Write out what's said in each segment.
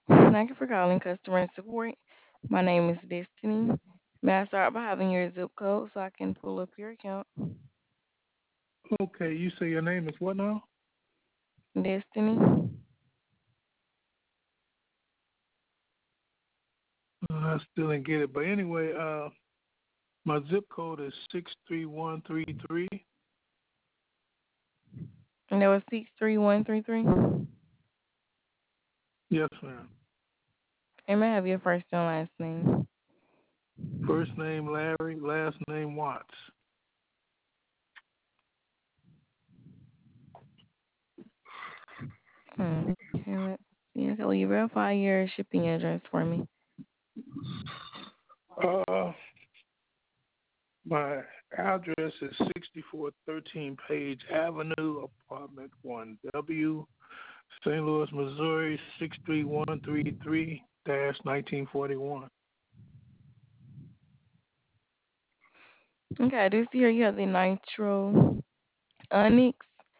Thank you for calling customer support. My name is Destiny. May I start by having your zip code so I can pull up your account? Okay, you say your name is what now? Destiny. I still didn't get it, but anyway, my zip code is 63133. And that was 63133. Yes, ma'am. And may I have your first and last name? First name Larry, last name Watts. Okay, let's see. Okay, will you verify your shipping address for me? Uh, my address is 6413 Page Avenue, Apartment 1W, St. Louis, Missouri 63133 1941. Okay, I do see here you have the Nitro Onyx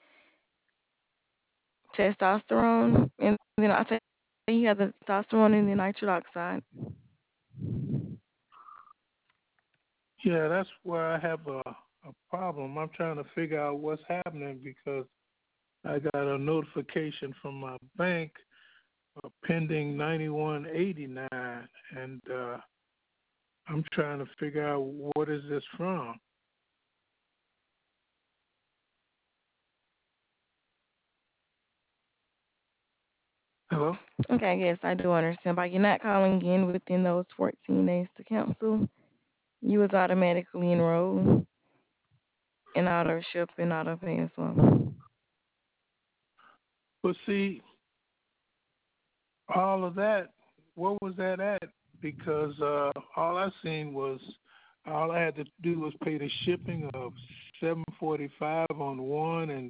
testosterone, and then I say you have the testosterone and the nitric oxide. Yeah, that's where I have a problem. I'm trying to figure out what's happening because I got a notification from my bank pending 9189, and I'm trying to figure out what is this from. Hello? Okay, yes, I do understand. By you not calling in within those 14 days to cancel, you was automatically enrolled in auto ship and auto pay as well. But see, all of that, what was that at? Because all I seen was all I had to do was pay the shipping of $7.45 on one and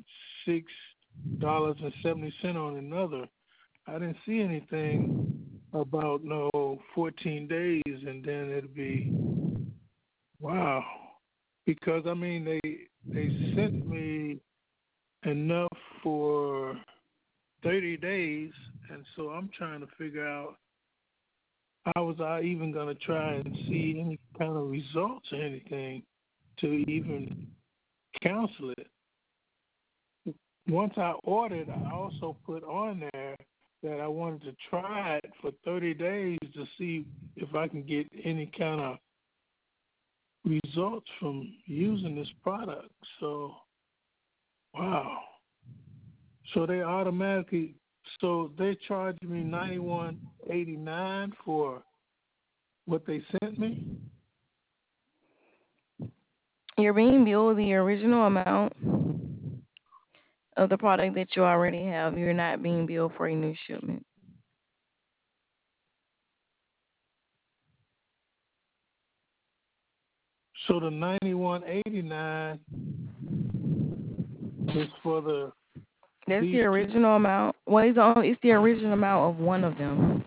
$6.70 on another. I didn't see anything about no 14 days, and then it'd be wow. Because I mean they sent me enough for 30 days, and so I'm trying to figure out how was I even going to try and see any kind of results or anything to even cancel it. Once I ordered, I also put on there that I wanted to try it for 30 days to see if I can get any kind of results from using this product. So, wow. So they automatically, so they charged me 91.89 for what they sent me. You're being billed the original amount of the product that you already have. You're not being billed for a new shipment. So the 91.89 is for That's these the two. original amount. Well, it's the original amount of one of them.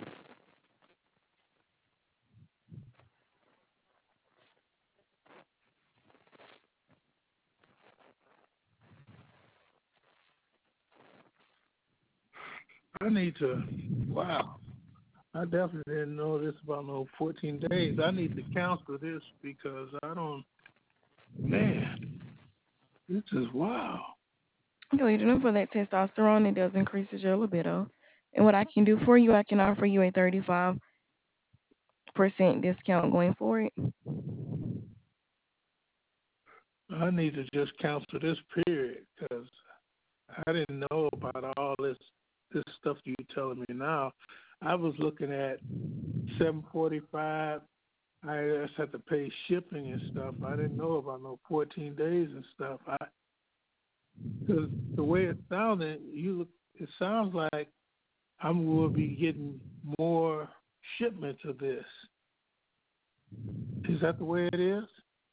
I need to. Wow. I definitely didn't know this about no 14 days. I need to cancel this because I don't. Man, this is wow. Okay, you know for that testosterone, it does increase your libido. And what I can do for you, I can offer you a 35% discount going forward. I need to just cancel this period because I didn't know about all this stuff you're telling me now. I was looking at 7.45. I just had to pay shipping and stuff. I didn't know about no 14 days and stuff. Because the way it sounded, it sounds like I will be getting more shipments of this. Is that the way it is?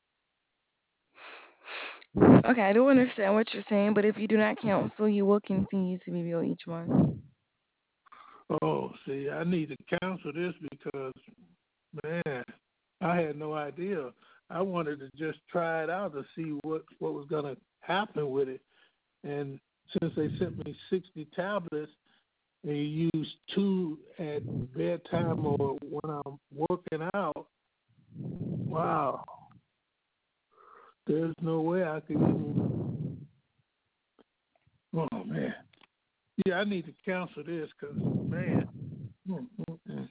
Okay, I do understand what you're saying, but if you do not cancel, you will continue to be billed each month. Oh, see, I need to cancel this because, man, I had no idea. I wanted to just try it out to see what was going to happen with it. And since they sent me 60 tablets, and you use two at bedtime or when I'm working out, wow, there's no way I could even. Oh man, yeah, I need to cancel this because man, mm, mm, mm.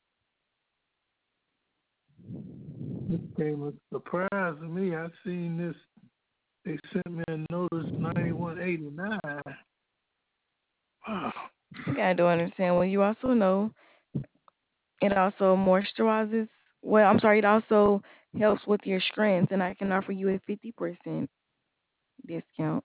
This came as a surprise to me. I seen this. They sent me a notice 9189. Wow. Okay, I do understand. Well, you also know it also moisturizes. Well, I'm sorry, it also helps with your strength, and I can offer you a 50% discount.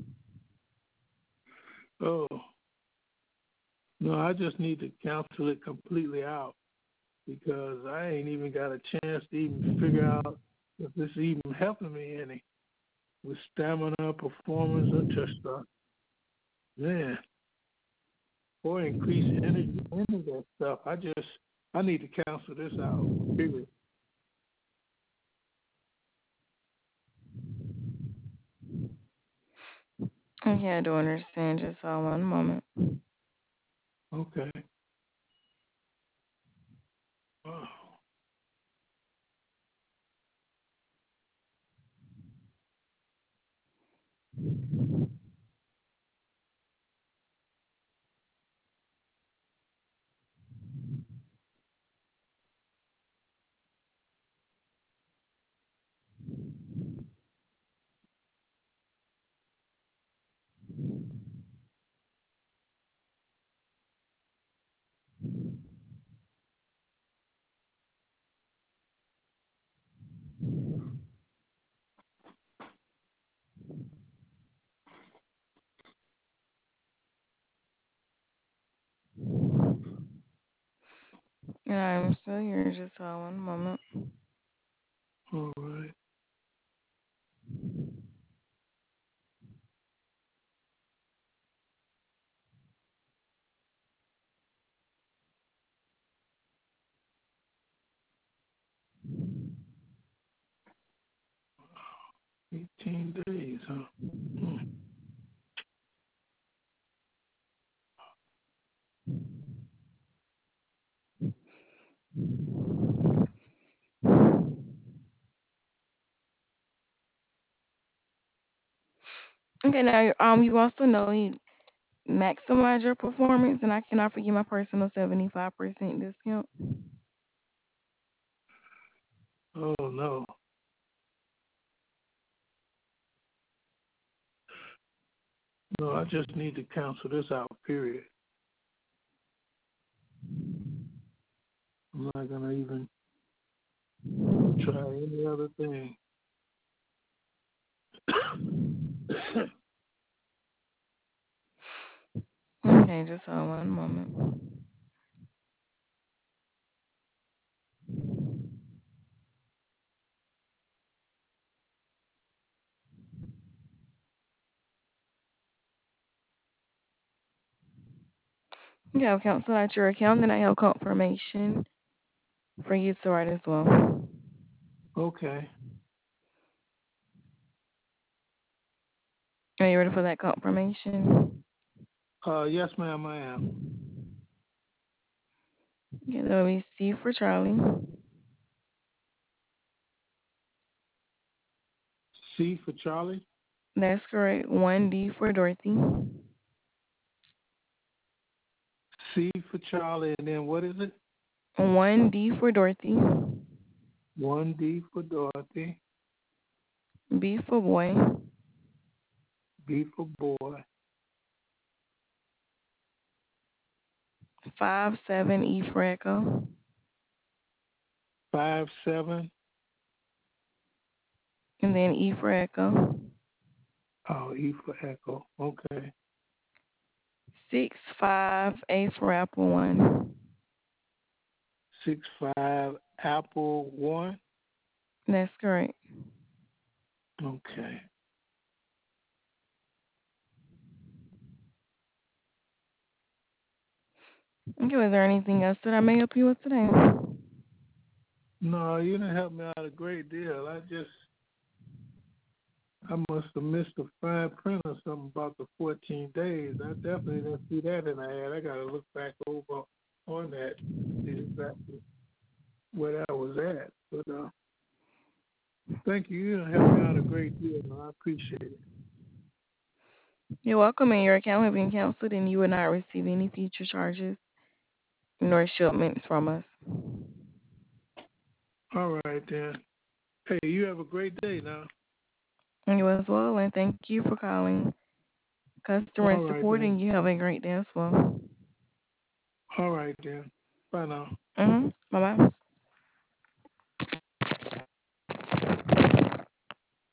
Oh no, I just need to cancel it completely out because I ain't even got a chance to even figure out if this is even helping me any with stamina, performance, or testosterone. Man, or increase energy, any of that stuff. I need to cancel this out. Period. Okay, I do understand. Just one moment. Okay. Wow. Yeah, I'm still here. Just one moment. All right. 18 days, huh? Hmm. Okay, now you also know you maximize your performance, and I can offer you my personal 75% discount. Oh no. No, I just need to cancel this out, period. I'm not gonna even try any other thing. Okay, just one moment. Okay, I'll cancel out your account, and I have confirmation for you to write as well. Okay. Are you ready for that confirmation? Yes, ma'am, I am. Okay, that'll be C for Charlie. C for Charlie. That's correct. 1D for Dorothy. C for Charlie, and then what is it? 1D for Dorothy. 1D for Dorothy. B for boy. B for boy. 57 E for Echo. 57. And then E for Echo. Oh, E for Echo. Okay. 65A for Apple 1. 65 Apple 1. That's correct. Okay. Okay, was there anything else that I may help you with today? No, you didn't help me out a great deal. I must have missed the fine print or something about the 14 days. I definitely didn't see that in the ad. I got to look back over on that to see exactly where that was at. But thank you. You helped me out a great deal. I appreciate it. You're welcome, and your account has been canceled, and you will not receive any future charges nor shipments from us. All right, then. Hey, you have a great day now. And you as well, and thank you for calling customer All right, support, then. and you have a great day as well. All right, then. Bye now. Bye bye.